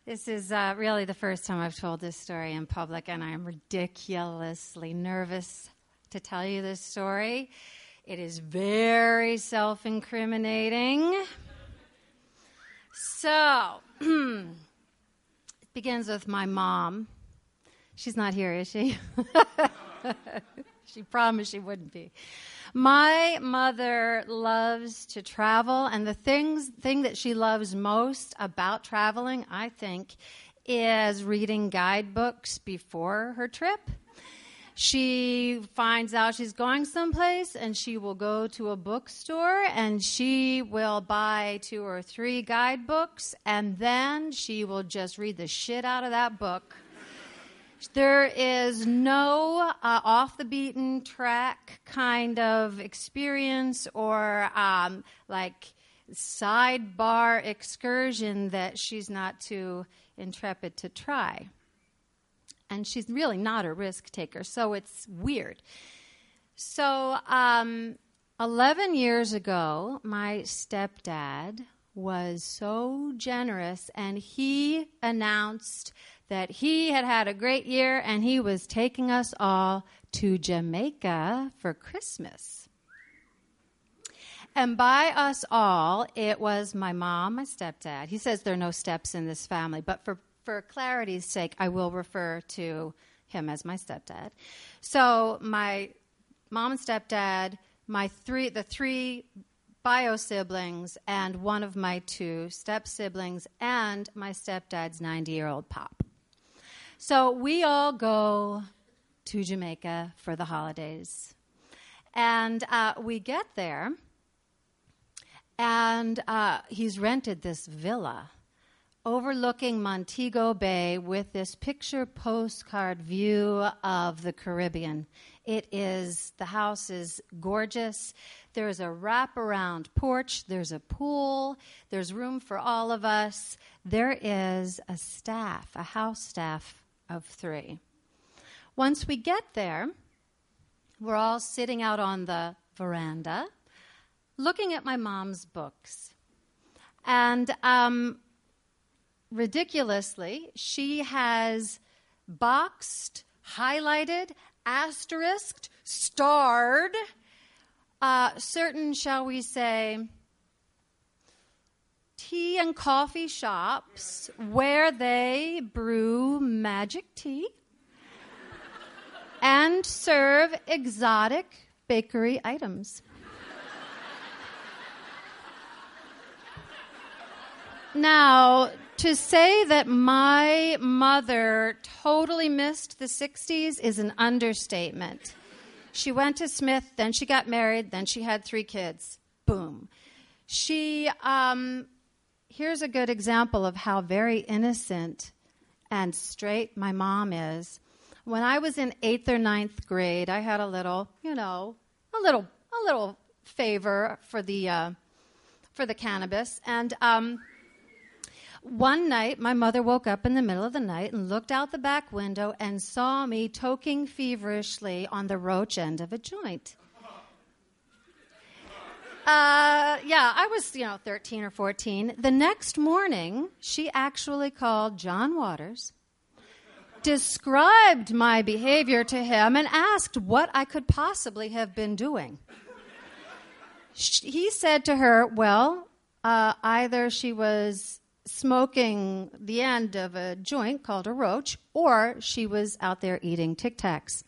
This is really the first time I've told this story in public, and I am ridiculously nervous to tell you this story. It is very self-incriminating. So, it begins with my mom. She's not here, is she? She promised she wouldn't be. My mother loves to travel, and the thing that she loves most about traveling, I think, is reading guidebooks before her trip. She finds out she's going someplace, and she will go to a bookstore, and she will buy 2 or 3 guidebooks, and then she will just read the shit out of that book. There is no off-the-beaten-track kind of experience or sidebar excursion that she's not too intrepid to try. And she's really not a risk taker, so it's weird. So 11 years ago, my stepdad was so generous, and he announced that he had a great year, and he was taking us all to Jamaica for Christmas. And by us all, it was my mom, my stepdad. He says there are no steps in this family, but for clarity's sake, I will refer to him as my stepdad. So my mom and stepdad, the 3 bio siblings, and one of my 2 step siblings, and my stepdad's 90-year-old pop. So we all go to Jamaica for the holidays. And we get there, and he's rented this villa overlooking Montego Bay with this picture postcard view of the Caribbean. The house is gorgeous. There's a wraparound porch. There's a pool. There's room for all of us. There is a house staff of 3. Once we get there, we're all sitting out on the veranda looking at my mom's books. And ridiculously, she has boxed, highlighted, asterisked, starred certain, shall we say, tea and coffee shops where they brew magic tea and serve exotic bakery items. Now, to say that my mother totally missed the 60s is an understatement. She went to Smith, then she got married, then she had 3 kids. Boom. She, here's a good example of how very innocent and straight my mom is. When I was in 8th or 9th grade, I had a little favor for the cannabis, and one night, my mother woke up in the middle of the night and looked out the back window and saw me toking feverishly on the roach end of a joint. I was, 13 or 14. The next morning, she actually called John Waters, described my behavior to him, and asked what I could possibly have been doing. He said to her, either she was smoking the end of a joint called a roach, or she was out there eating Tic Tacs.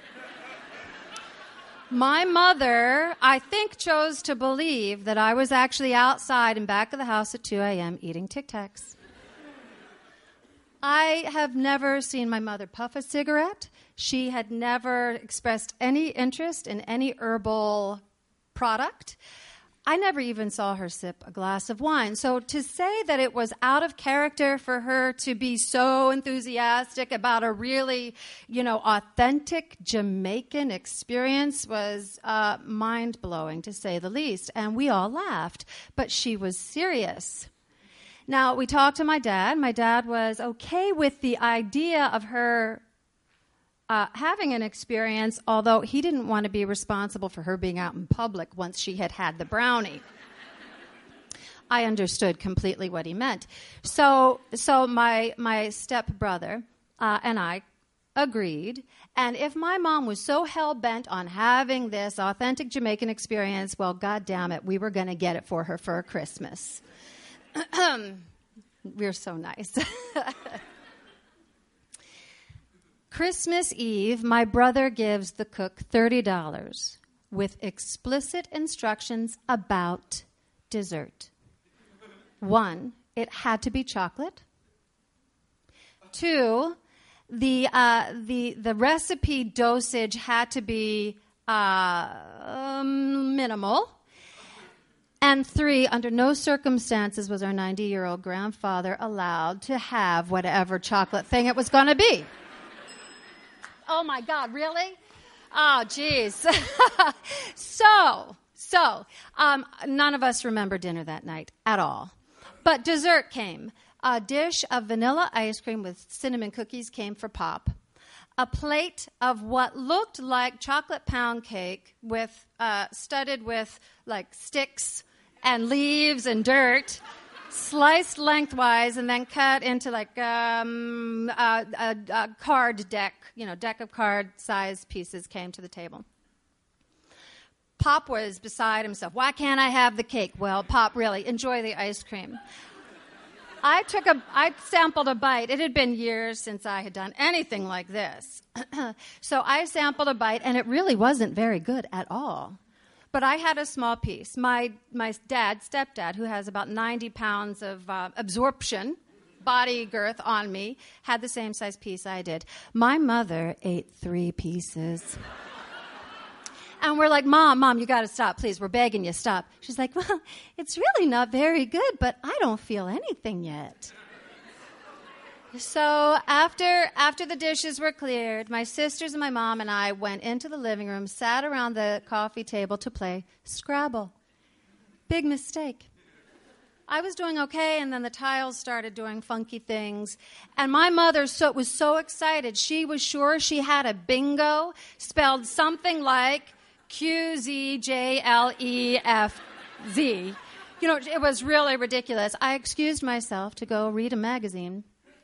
My mother, I think, chose to believe that I was actually outside in back of the house at 2 a.m. eating Tic Tacs. I have never seen my mother puff a cigarette. She had never expressed any interest in any herbal product. I never even saw her sip a glass of wine. So to say that it was out of character for her to be so enthusiastic about a really, authentic Jamaican experience was mind-blowing, to say the least. And we all laughed, but she was serious. Now, we talked to my dad. My dad was okay with the idea of her having an experience, although he didn't want to be responsible for her being out in public once she had the brownie. I understood completely what he meant. So my stepbrother and I agreed. And if my mom was so hell-bent on having this authentic Jamaican experience, well, God damn it, we were going to get it for her for Christmas. We're so nice. Christmas Eve, my brother gives the cook $30 with explicit instructions about dessert. 1, it had to be chocolate. 2, the recipe dosage had to be minimal. And 3, under no circumstances was our 90-year-old grandfather allowed to have whatever chocolate thing it was going to be. Oh, my God, really? Oh, geez. So, none of us remember dinner that night at all. But dessert came. A dish of vanilla ice cream with cinnamon cookies came for Pop. A plate of what looked like chocolate pound cake with studded with like sticks and leaves and dirt, sliced lengthwise and then cut into like a card deck, deck of card-sized pieces came to the table. Pop was beside himself. Why can't I have the cake? Well, Pop, really, enjoy the ice cream. I sampled a bite. It had been years since I had done anything like this. So I sampled a bite, and it really wasn't very good at all. But I had a small piece. My stepdad, who has about 90 pounds of absorption, body girth on me, had the same size piece I did. My mother ate 3 pieces. And we're like, Mom, you got to stop, please. We're begging you, stop. She's like, well, it's really not very good, but I don't feel anything yet. So after the dishes were cleared, my sisters and my mom and I went into the living room, sat around the coffee table to play Scrabble. Big mistake. I was doing okay, and then the tiles started doing funky things. And my mother was so excited. She was sure she had a bingo spelled something like QZJLEFZ. It was really ridiculous. I excused myself to go read a magazine.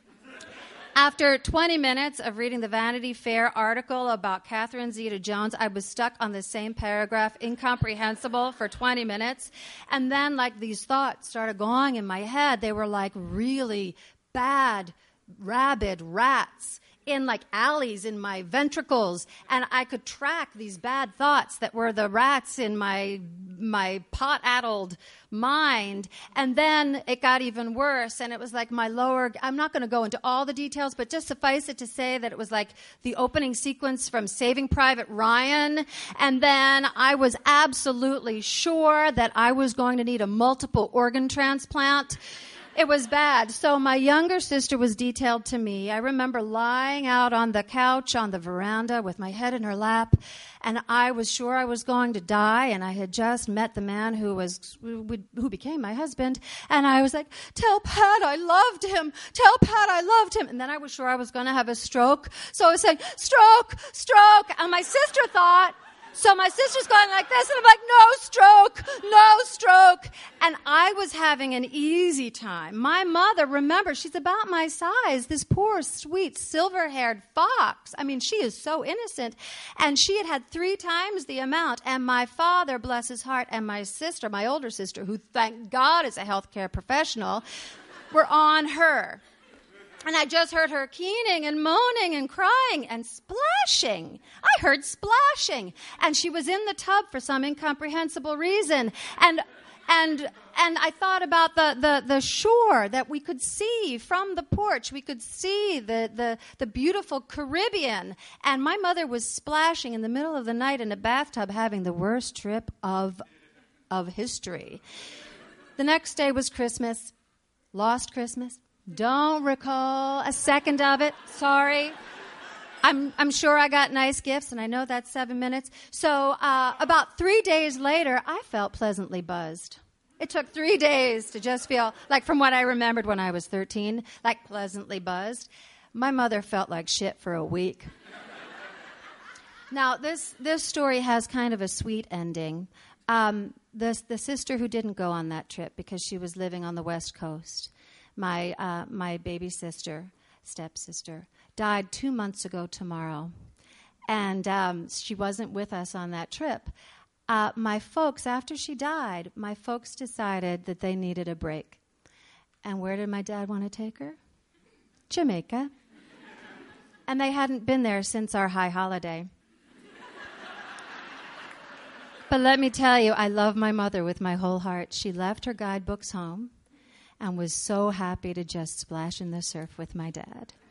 After 20 minutes of reading the Vanity Fair article about Catherine Zeta-Jones, I was stuck on the same paragraph, incomprehensible, for 20 minutes. And then, these thoughts started going in my head. They were like really bad, rabid rats in alleys in my ventricles, and I could track these bad thoughts that were the rats in my pot-addled mind. And then it got even worse, and it was like I'm not going to go into all the details, but just suffice it to say that it was like the opening sequence from Saving Private Ryan, and then I was absolutely sure that I was going to need a multiple organ transplant. It was bad. So my younger sister was detailed to me. I remember lying out on the couch on the veranda with my head in her lap, and I was sure I was going to die, and I had just met the man who became my husband, and I was like, tell Pat I loved him. Tell Pat I loved him. And then I was sure I was going to have a stroke. So I was saying, stroke, stroke. And my sister thought, so my sister's going like this, and I'm like, no stroke, no stroke. And I was having an easy time. My mother, remember, she's about my size, this poor, sweet, silver-haired fox. I mean, she is so innocent. And she had 3 times the amount. And my father, bless his heart, and my sister, my older sister, who, thank God, is a healthcare professional, were on her. And I just heard her keening and moaning and crying and splashing. I heard splashing. And she was in the tub for some incomprehensible reason. And I thought about the shore that we could see from the porch. We could see the beautiful Caribbean. And my mother was splashing in the middle of the night in a bathtub, having the worst trip of history. The next day was Christmas. Lost Christmas. Don't recall a second of it. Sorry. I'm sure I got nice gifts, and I know that's 7 minutes. So about 3 days later, I felt pleasantly buzzed. It took 3 days to just feel like, from what I remembered when I was 13, like pleasantly buzzed. My mother felt like shit for a week. Now, this story has kind of a sweet ending. the sister who didn't go on that trip because she was living on the West Coast, my baby sister, stepsister, died 2 months ago tomorrow. And she wasn't with us on that trip. My folks, after she died, my folks decided that they needed a break. And where did my dad want to take her? Jamaica. And they hadn't been there since our high holiday. But let me tell you, I love my mother with my whole heart. She left her guidebooks home and was so happy to just splash in the surf with my dad.